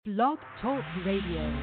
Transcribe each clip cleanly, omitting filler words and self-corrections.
Blog Talk Radio.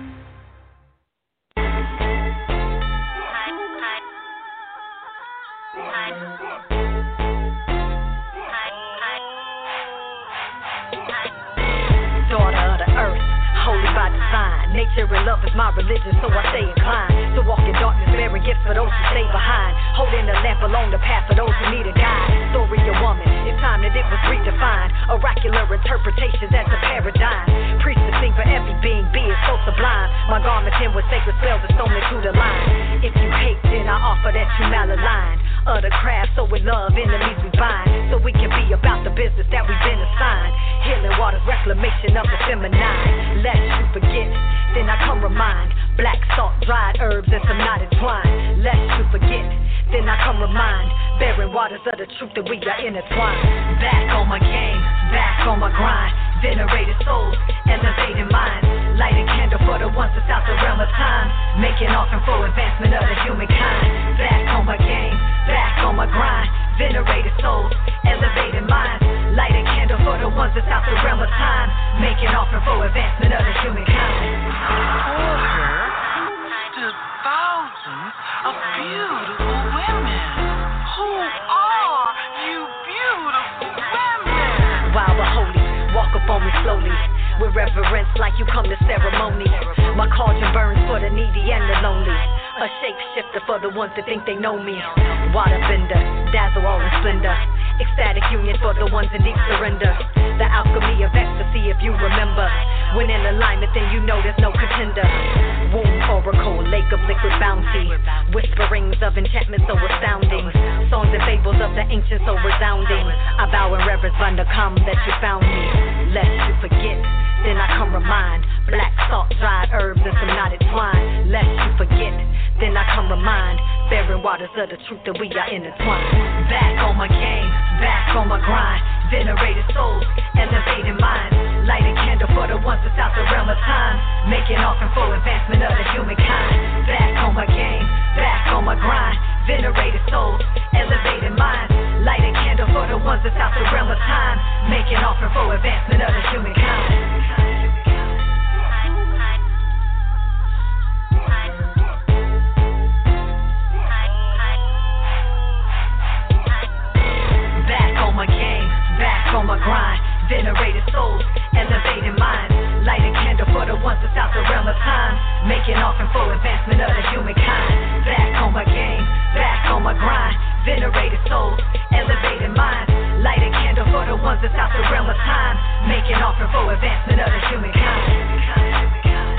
Daughter of the earth, holy by design. Nature and love is my religion, so I stay inclined to walk in darkness, bearing gifts for those who stay behind. Holding the lamp along the path for those who need a guide. Story of woman, it's time that it was redefined. Oracular interpretations as a paradigm. Priests to sing for every being, be it so sublime. My garment in with sacred spells are sewn into the line. If you hate, then I offer that you malaligned. Of the craft, so with love, enemies we bind. So we can be about the business that we've been assigned. Healing waters, reclamation of the feminine. Lest you forget, then I come remind. Black salt, dried herbs, and some knotted twine. Lest you forget, then I come remind. Bearing waters of the truth that we are intertwined. Back on my game, back on my grind. Venerated souls, elevated minds. Lighting candle for the ones that's out the realm of time. Making offering for advancement of the humankind. Back on my game, back on my grind. Venerated souls, elevated minds. Lighting candle for the ones that's out the realm of time. Making offering for advancement of the humankind. Before her stood thousands of beautiful women. Who are you beautiful women? While the holy walk up on me slowly, with reverence like you come to ceremony. My cauldron burns for the needy and the lonely. A shapeshifter for the ones that think they know me. Waterbender, dazzle all in splendor. Ecstatic union for the ones in deep surrender. The alchemy of ecstasy if you remember. When in alignment then you know there's no contender. Womb oracle, lake of liquid bounty. Whisperings of enchantment so astounding. Songs and fables of the ancients so resounding. I bow in reverence when the come that you found me. Lest you forget, then I come remind. Black salt, dried herbs, and some knotted twine. Lest you forget, then I come remind. Bearing waters of the truth that we are intertwined. Back on my game, back on my grind. Venerated souls, elevated minds. Lighting candle for the ones that's out the realm of time. Making offering for advancement of the humankind. Back on my game, back on my grind. Venerated souls, elevated minds. Lighting candle for the ones that's out the realm of time. Making offering for advancement of the humankind. Back on my game, back on my grind. Venerated souls, elevated minds. Lighting candle for the ones that's out the realm of time. Making offering for advancement of the humankind. Back on my game, back on my grind. Venerated souls, elevated minds. Lighting candle for the ones that's out the realm of time. Making offering for advancement of the humankind.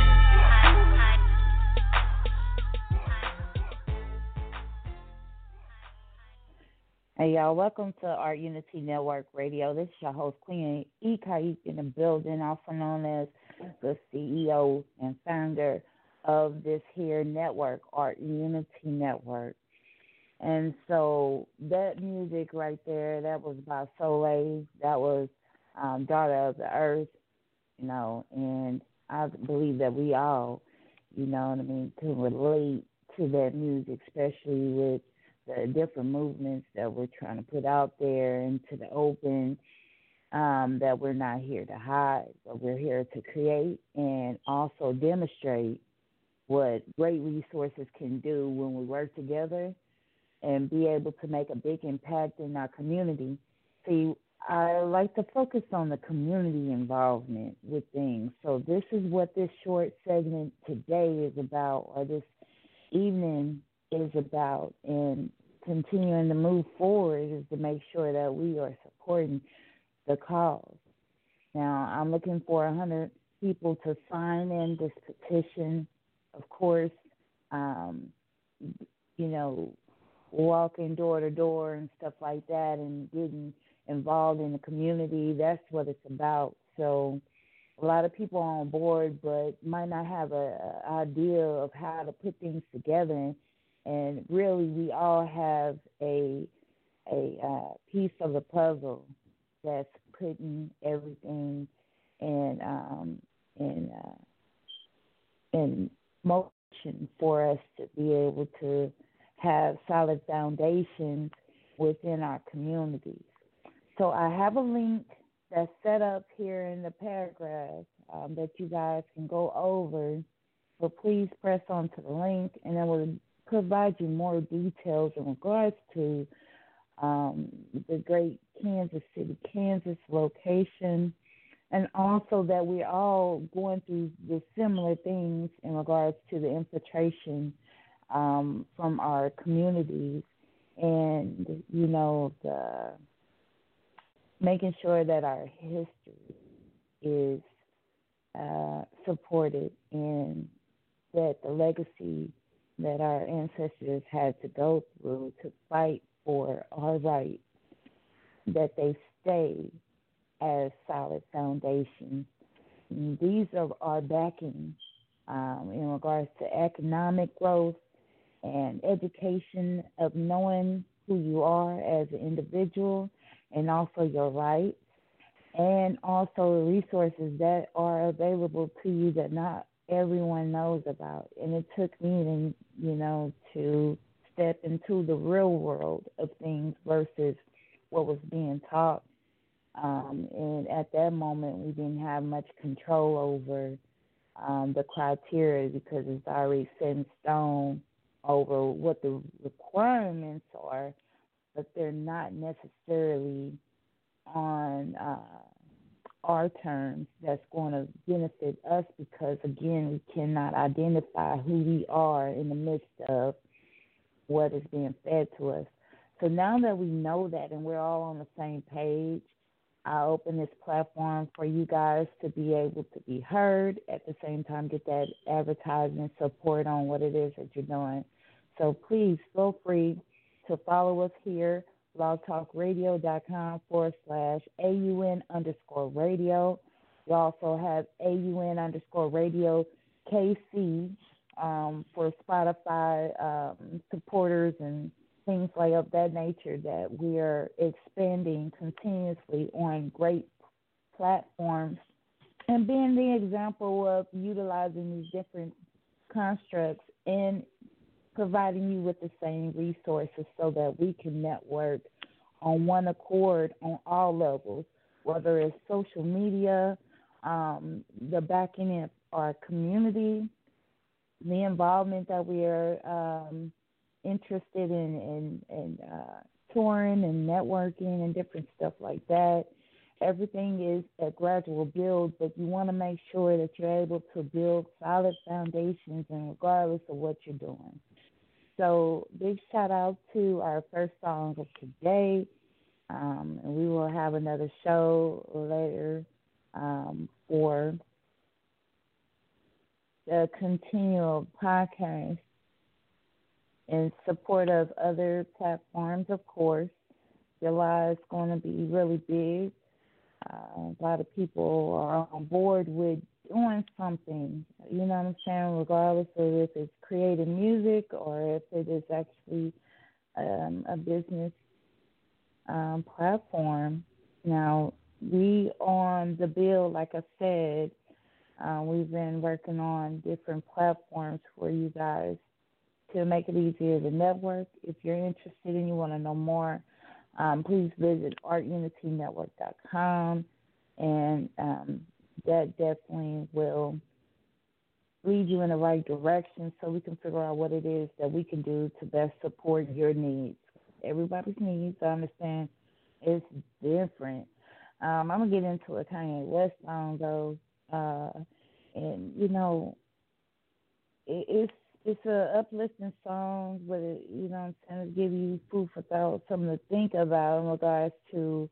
Hey y'all, welcome to Art Unity Network Radio. This is your host, Queen E. Kaik in the building, also known as the CEO and founder of this here network, Art Unity Network. And so that music right there, that was by Soleil, that was Daughter of the Earth, and I believe that we all, can relate to that music, especially with the different movements that we're trying to put out there into the open, that we're not here to hide, but we're here to create and also demonstrate what great resources can do when we work together and be able to make a big impact in our community. See, I like to focus on the community involvement with things. So this is what this short segment today is about, or this evening is about, and continuing to move forward is to make sure that we are supporting the cause. Now, I'm looking for 100 people to sign in this petition. Of course, walking door to door and stuff like that and getting involved in the community, that's what it's about. So a lot of people are on board but might not have an idea of how to put things together. And really, we all have a piece of the puzzle that's putting everything in motion for us to be able to have solid foundations within our communities. So I have a link that's set up here in the paragraph. that you guys can go over. So please press on to the link, and it will provide you more details in regards to the great Kansas City, Kansas location, and also that we're all going through the similar things in regards to the infiltration from our communities, and the making sure that our history is supported, and that the legacy that our ancestors had to go through to fight for our rights, that they stay as solid foundations. And these are our backing in regards to economic growth and education of knowing who you are as an individual, and also your rights, and also the resources that are available to you that not everyone knows about. And it took me to step into the real world of things versus what was being taught. And at that moment, we didn't have much control over the criteria, because it's already set in stone over what the requirements are, but they're not necessarily on our terms that's going to benefit us, because, again, we cannot identify who we are in the midst of what is being fed to us. So now that we know that and we're all on the same page, I open this platform for you guys to be able to be heard, at the same time get that advertisement support on what it is that you're doing. So please feel free to follow us here, blogtalkradio.com/AUN_radio. We also have AUN_radio KC for Spotify supporters and things like of that nature, that we are expanding continuously on great platforms and being the example of utilizing these different constructs and providing you with the same resources so that we can network on one accord on all levels, whether it's social media, the backing of our community, the involvement that we are interested in touring and networking and different stuff like that. Everything is a gradual build, but you want to make sure that you're able to build solid foundations, and regardless of what you're doing. So big shout out to our first song of today. And we will have another show later for the continual podcast in support of other platforms, of course. July is going to be really big. A lot of people are on board with doing something, you know what I'm saying, regardless of if it's creating music or if it is actually a business platform. Now, we on the bill, like I said, we've been working on different platforms for you guys to make it easier to network. If you're interested and you want to know more, please visit artunitynetwork.com, and that definitely will lead you in the right direction so we can figure out what it is that we can do to best support your needs. Everybody's needs, I understand, is different. I'm going to get into a Kanye West song, though, and, it's a uplifting song, but it, I'm saying, to give you food for thought, something to think about in regards to,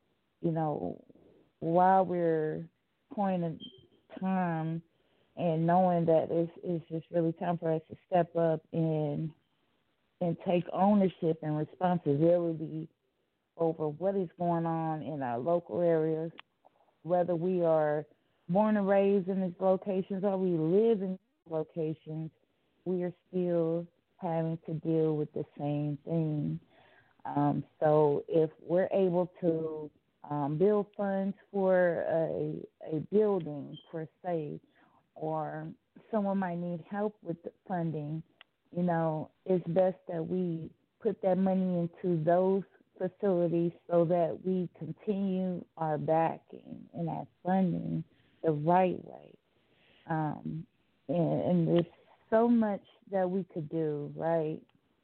while we're point in time and knowing that it's just really time for us to step up and take ownership and responsibility over what is going on in our local areas, whether we are born and raised in these locations or we live in these locations. We are still having to deal with the same thing. So if we're able to build funds for a building, per se, or someone might need help with the funding, it's best that we put that money into those facilities so that we continue our backing and our funding the right way. And there's so much that we could do, right?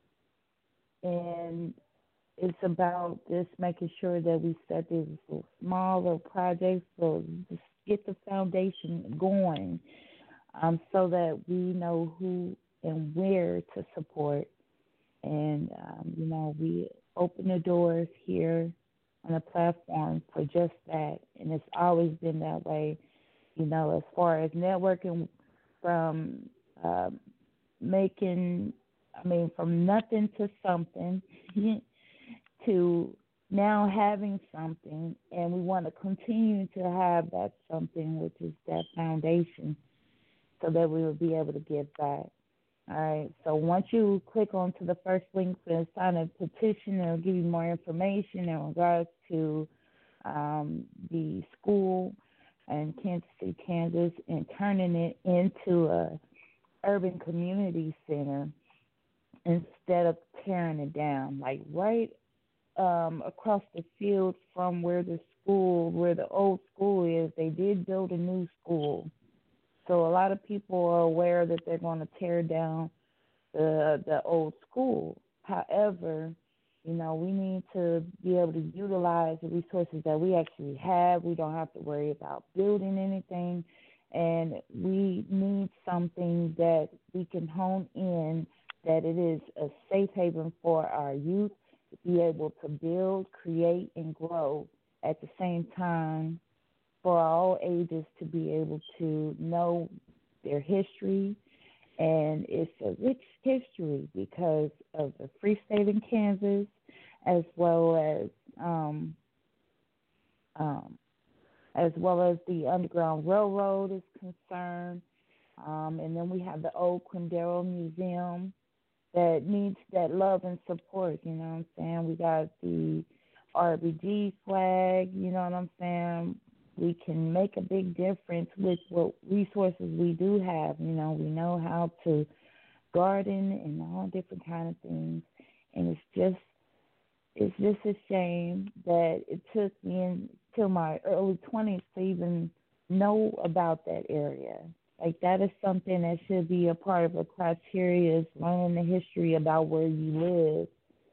And it's about just making sure that we set these smaller projects so just get the foundation going, so that we know who and where to support. And, we open the doors here on the platform for just that. And it's always been that way, as far as networking from from nothing to something to now having something, and we want to continue to have that something, which is that foundation, so that we will be able to give back. All right, so once you click onto the first link to sign a petition, it'll give you more information in regards to the school in Kansas City, Kansas, and turning it into a urban community center instead of tearing it down. Like right across the field from where the old school is, they did build a new school. So a lot of people are aware that they're going to tear down the old school. However, we need to be able to utilize the resources that we actually have. We don't have to worry about building anything. And we need something that we can hone in, that it is a safe haven for our youth to be able to build, create, and grow at the same time, for all ages to be able to know their history. And it's a rich history because of the Free State in Kansas, as well as the Underground Railroad is concerned. And then we have the old Quindaro Museum that needs that love and support, you know what I'm saying? We got the RBG flag, you know what I'm saying? We can make a big difference with what resources we do have. We know how to garden and all different kind of things. And it's just a shame that it took me until my early 20s to even know about that area. Like, that is something that should be a part of the criteria, is learning the history about where you live,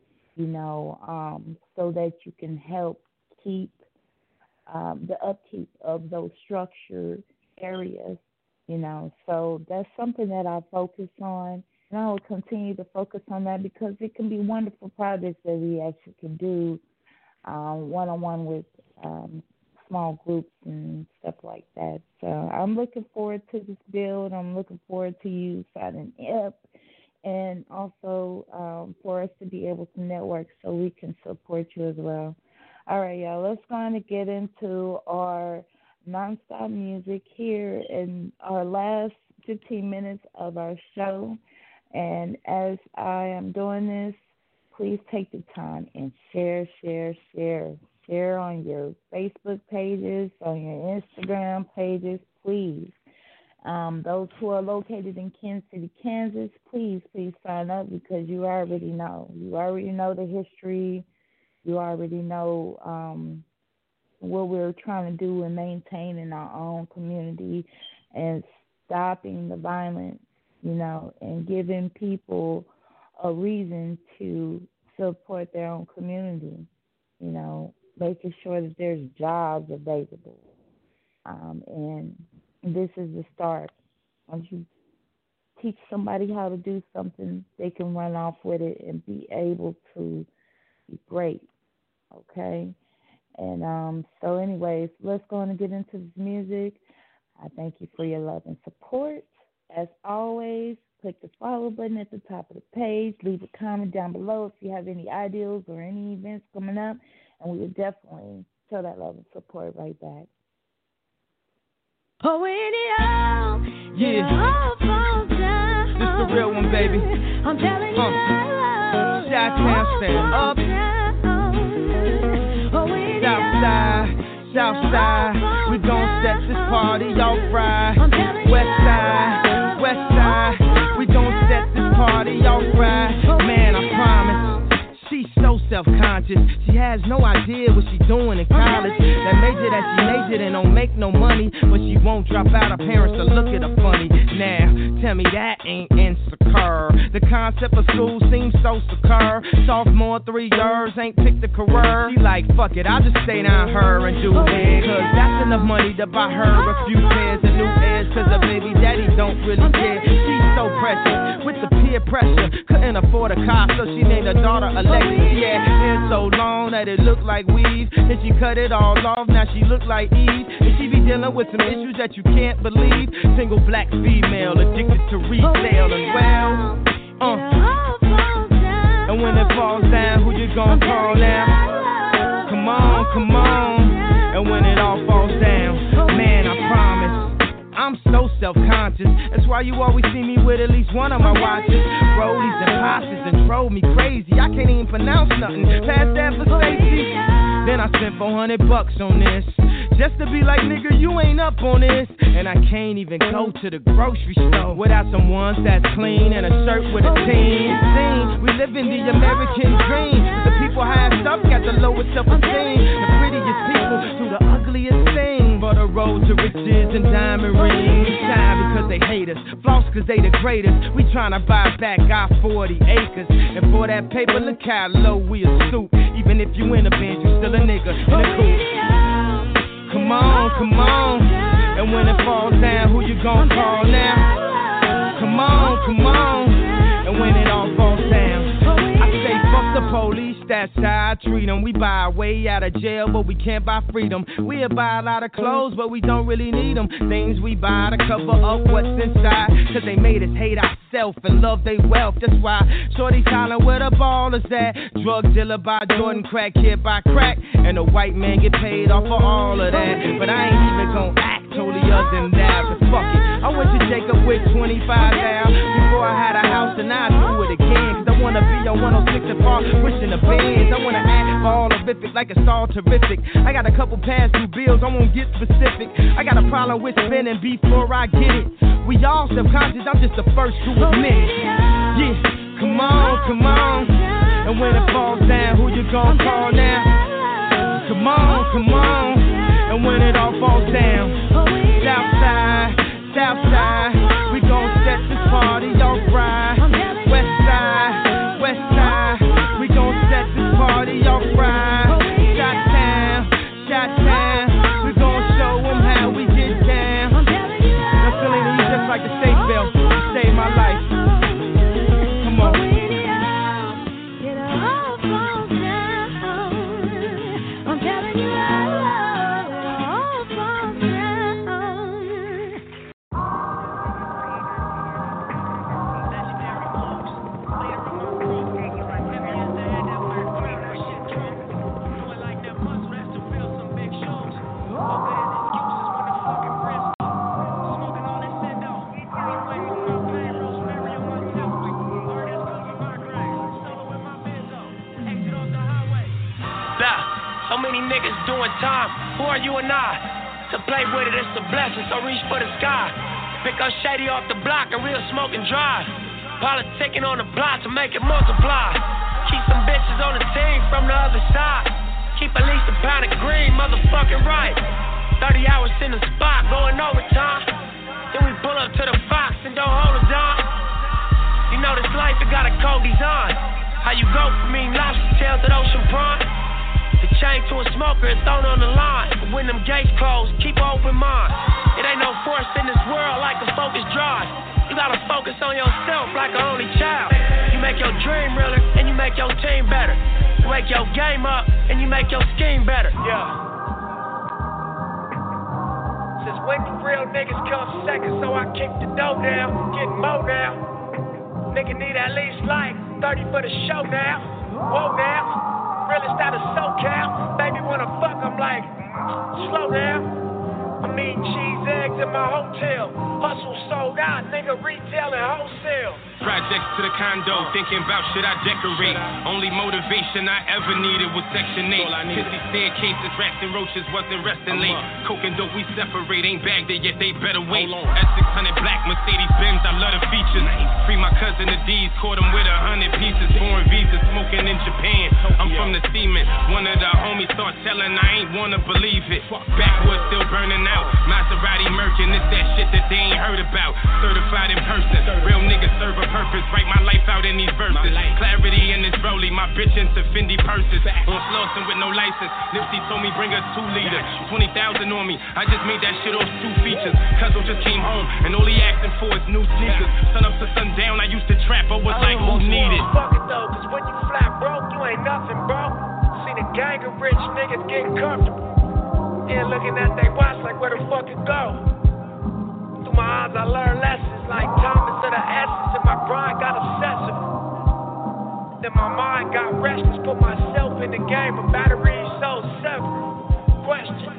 so that you can help keep the upkeep of those structured areas, So that's something that I focus on, and I will continue to focus on that because it can be wonderful projects that we actually can do one-on-one with small groups and stuff like that. So I'm looking forward to this build. I'm looking forward to you signing up, and also for us to be able to network so we can support you as well. All right, y'all, let's go on and get into our nonstop music here in our last 15 minutes of our show. And as I am doing this, please take the time and share. Share on your Facebook pages, on your Instagram pages, please. Those who are located in Kansas City, Kansas, please sign up, because you already know. You already know the history. You already know what we're trying to do and maintain in our own community, and stopping the violence, and giving people a reason to support their own community, making sure that there's jobs available. And this is the start. Once you teach somebody how to do something, they can run off with it and be able to be great. Okay? And so anyways, let's go on and get into this music. I thank you for your love and support. As always, click the follow button at the top of the page. Leave a comment down below if you have any ideas or any events coming up, and we will definitely show that love and support right back. Oh, yeah. This the real one, baby. I'm telling you. Chi-Town stand up. Southside, we gon' set this party off right. Westside, we gon' set this party off right. Man, I promise, she's so self-conscious. She has no idea what she doing in college. That major that she majored in don't make no money, but she won't drop out. Her parents will look at her funny. Now, tell me that ain't insecure. The concept of school seems so secure. Sophomore 3 years, ain't picked a career. She like, fuck it, I'll just stay down her and do it. Cause that's enough money to buy her a few pairs of new ears. Cause her baby daddy don't really care. She's so precious with the peer pressure. Couldn't afford a car, so she named her daughter Alexis. Yeah, hair so long that it looked like weave. Then she cut it all off, now she look like Eve. And she be dealing with some issues that you can't believe. Single black female, addicted to resale as well. And when it falls down, who you gon' call now? Come on, come on. And when it all falls down, man, I promise, I'm so self-conscious. That's why you always see me with at least one of my watches. Rollies and posses and drove me crazy. I can't even pronounce nothing past that for safety. Then I spent $400 on this, just to be like, nigga, you ain't up on this. And I can't even go to the grocery store without some ones that's clean and a shirt with a team. We live in the American dream. The people highest up got the lowest self-esteem. The prettiest people do the ugliest thing. For the road to riches and diamond rings. Shine because they hate us, floss because they the greatest. We tryna buy back our 40 acres. And for that paper, look how low we a stoop. Even if you in a band, you still a nigga in a coupe. Come on, come on. And when it falls down, who you gon' call now? Come on, come on. And when it all falls down, I say fuck the police, that's how I treat them. We buy our way out of jail, but we can't buy freedom. We'll buy a lot of clothes, but we don't really need them. Things we buy to cover up what's inside. Cause they made us hate ourselves and love they wealth. That's why shorty's hollering where the ball is at. Drug dealer by Jordan, crack kid by crack. And the white man get paid off for all of that. But I ain't even gon' act totally other than that. But fuck it, I went to Jacob with 25 down. Before I had a house and I do it again. Cause I wanna be on 106 and Park, pushing the bands. I wanna act all horrific like it's all terrific. I got a couple past due bills, I won't get specific. I got a problem with spending before I get it. We all self-conscious, I'm just the first to admit it. Yeah, come on, come on. And when it falls down, who you gon' call now? Come on, come on. And when it all falls down, Southside, Southside, we gon' set this party off right. Westside, Westside, we gon' set this party off right. Shot-town, Shot-town, we gon' show them how we get down. I'm feeling you just like the safe belt, you saved my life. Come on. Doing time, who are you and I? To play with it, it's a blessing, so reach for the sky. Pick up shady off the block and real smoke and drive. Politicking on the block to make it multiply. Keep some bitches on the team from the other side. Keep at least a pound of green, motherfucking right. 30 hours in the spot, going overtime. Then we pull up to the Fox and don't hold it down. You know this life, it got a cold design. How you go from eating lobster tail to the ocean prawn? The chain to a smoker and thrown on the line. But when them gates close, keep an open mind. It ain't no force in this world like a focus drive. You gotta focus on yourself like an only child. You make your dream realer and you make your team better. You wake your game up and you make your scheme better. Yeah. Since when the real niggas come second, so I kick the dough down, get more now. Nigga need at least like 30 for the show now. Whoa now. Realest out of SoCal, baby wanna fuck, I'm like, slow down. I'm eating cheese eggs in my hotel. Hustle sold out, nigga retail and wholesale. Projects to the condo, thinking about should I decorate. Only motivation I ever needed was Section 8. Pissy staircases, rats and roaches wasn't resting late. Coke and dope we separate, ain't bagged it yet, they better wait. S600 black Mercedes Benz, I love the features. Free my cousin the D's, caught him with 100 pieces. Foreign visas, smoke token in Japan. I'm from the cement. One of the homies start telling, I ain't wanna believe it. Backwoods still burning out. Maserati Merkin, it's that shit that they ain't heard about. Certified in person. Real niggas serve a purpose. Write my life out in these verses. Clarity in this rollie. My bitch into Fendi purses. On Slauson with no license. Nipsey told me bring a 2 liter. 20,000 on me. I just made that shit off 2 features. Cuzzo just came home and all he asking for is new sneakers. Sun up to sundown, I used to trap, I was like, who need it? Fuck it though, cause when you flat broke, you ain't nothing, bro. Seen a gang of rich niggas getting comfortable. Yeah, looking at they watch like where the fuck it go. Through my eyes I learned lessons like Thomas to the essence, and my grind got obsessive. Then my mind got restless, put myself in the game, but batteries so several. Question.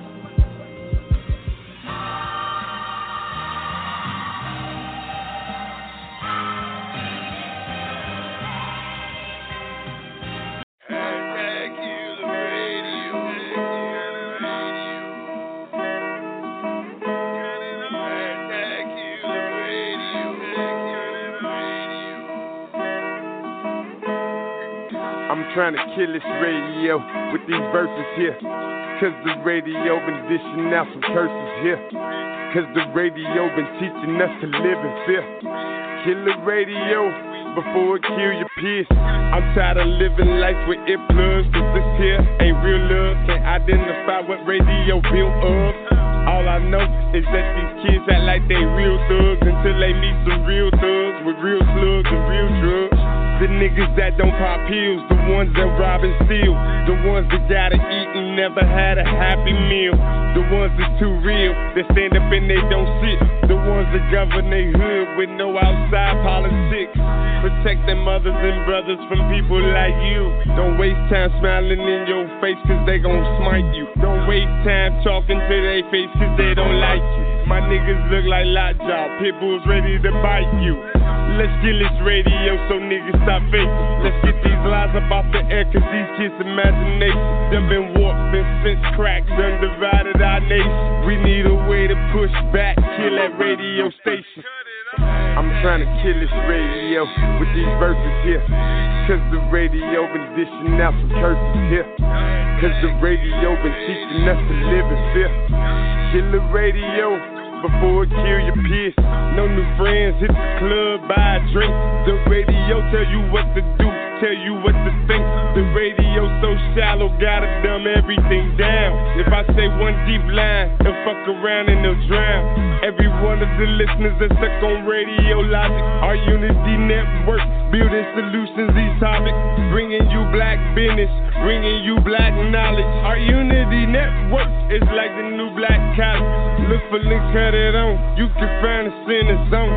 I'm trying to kill this radio with these verses here. Cause the radio been dishing out some curses here. Cause the radio been teaching us to live in fear. Kill the radio before it kill your peers. I'm tired of living life with earplugs. Cause this here ain't real love. Can't identify what radio built of. All I know is that these kids act like they real thugs until they meet some real thugs with real slugs and real drugs. The niggas that don't pop pills, the ones that rob and steal, the ones that gotta eat and never had a happy meal, the ones that's too real, that stand up and they don't sit, the ones that govern they hood with no outside politics. Protect their mothers and brothers from people like you. Don't waste time smiling in your face cause they gon' smite you. Don't waste time talking to their face cause they don't like you. My niggas look like lockjaw, pit bulls ready to bite you. Let's kill this radio so niggas stop faking. Let's get these lies up off the air cause these kids' imagination done been warped, been since cracked, done divided our nation. We need a way to push back, kill that radio station. I'm trying to kill this radio with these verses here. Cause the radio been dishing out some curses here. Cause the radio been teaching us to live in fear. Kill the radio before it kill your peers. No new friends, hit the club, buy a drink. The radio tell you what to do, tell you what to think. The radio so shallow, gotta dumb everything down. If I say one deep line, they'll fuck around and they'll drown. Every one of the listeners that's stuck on radio logic. Our Unity Network, building solutions, these topics. Bringing you black business, bringing you black knowledge. Our Unity Network is like the new black college. Look for links, cut it on. You can find us in the zone.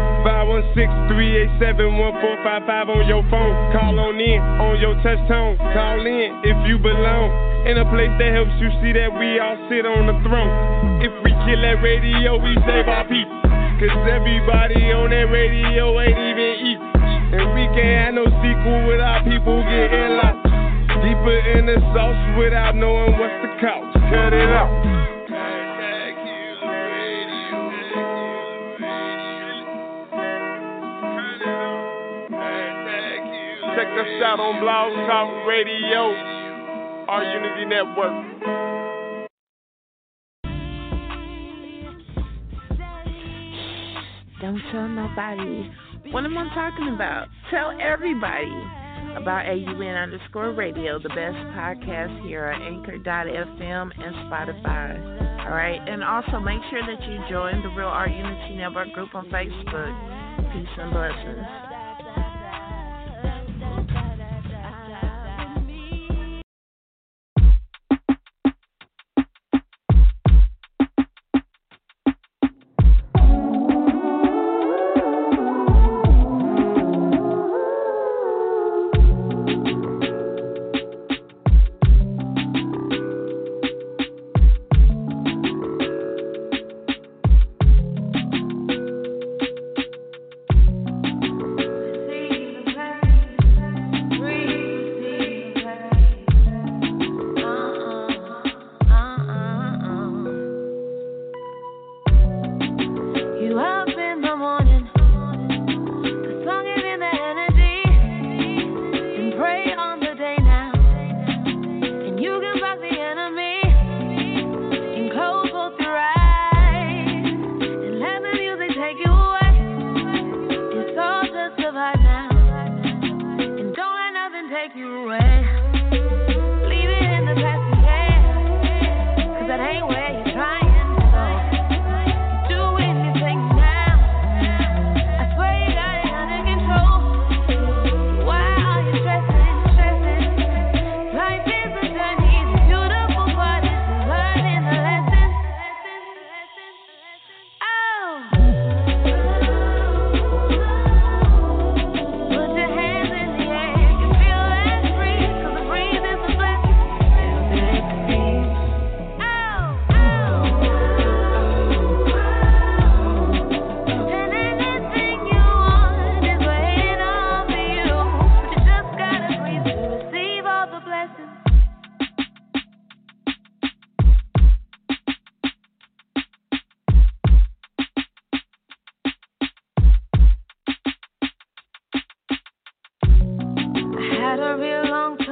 516-387-1455 on your phone. Call on in on your touch tone. Call in if you belong. In a place that helps you see that we all sit on the throne. If we kill that radio, we save our people. Cause everybody on that radio ain't even equal. And we can't have no sequel without people getting lost. Deeper in the sauce without knowing what's the cost. Cut it out. Check us out on Blog Talk Radio, our Unity Network. Don't tell nobody. What am I talking about? Tell everybody about AUN_radio, the best podcast here at Anchor.fm and Spotify. All right, and also make sure that you join the Real Art Unity Network group on Facebook. Peace and blessings.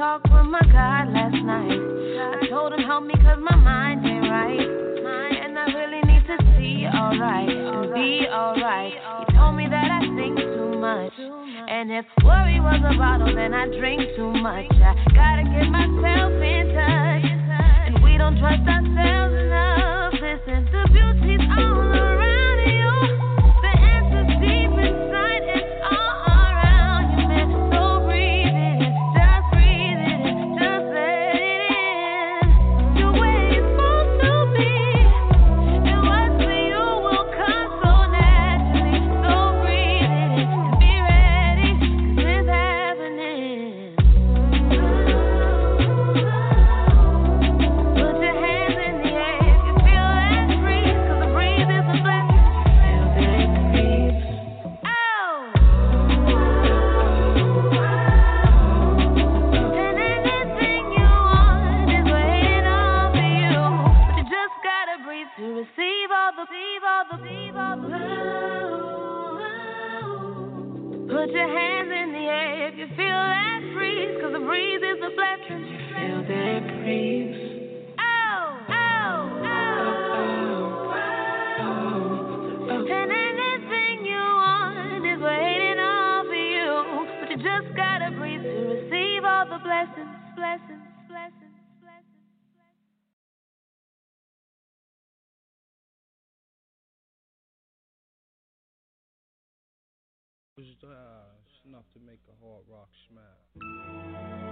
talk with my God last night. I told him help me cause my mind ain't right. And I really need to see alright and be alright. He told me that I think too much. And if worry was a bottle, then I drink too much. I gotta get myself in touch. And we don't trust ourselves enough. Listen, the beauty's all around you. The answer's deep inside, it's all around you, man. So breathe it in, just breathe it in, just let it in. You're where you're supposed to be, and what's for you will come so naturally. So breathe it in and be ready, 'cause it's happening. Put your hands in the air if you feel that breeze, 'cause the breeze is a blessing. Feel that breeze. And anything you want is waiting on for you, but you just gotta breathe to receive all the. Put your hands in the air if you feel that breeze, 'cause the breeze is a blessing. Feel that breeze. And anything you want is waiting on for you, but you just gotta breathe to receive all the blessings. It's enough to make a hard rock smile.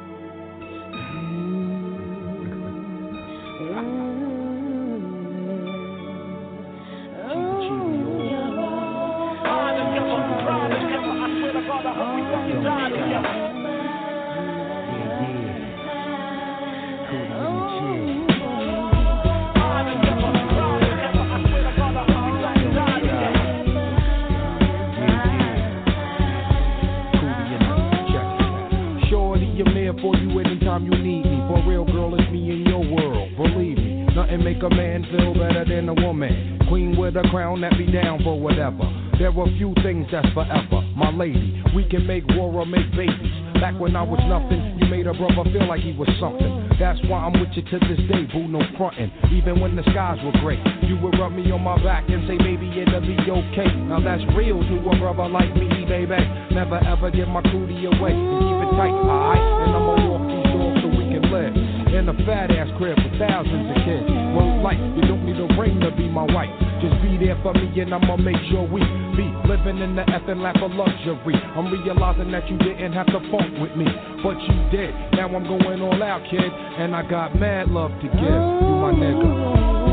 I'm there for you anytime you need me. For real, girl, it's me in your world. Believe me, nothing make a man feel better than a woman. Queen with a crown that be down for whatever. There are few things that's forever. My lady, we can make war or make babies. Back when I was nothing, you made a brother feel like he was something. That's why I'm with you to this day, boo, no frontin'. Even when the skies were gray, you would rub me on my back and say, baby, it'll be okay. Now that's real to a brother like me, baby. Never ever give my cootie away and keep it tight, alright? And I'ma walk these doors so we can live in a fat ass crib with thousands of kids. Word life, you don't need a ring to be my wife. Just be there for me and I'ma make sure we be living in the effing lap of luxury. I'm realizing that you didn't have to funk with me, but you did. Now I'm going all out, kid, and I got mad love to give. You my nigga.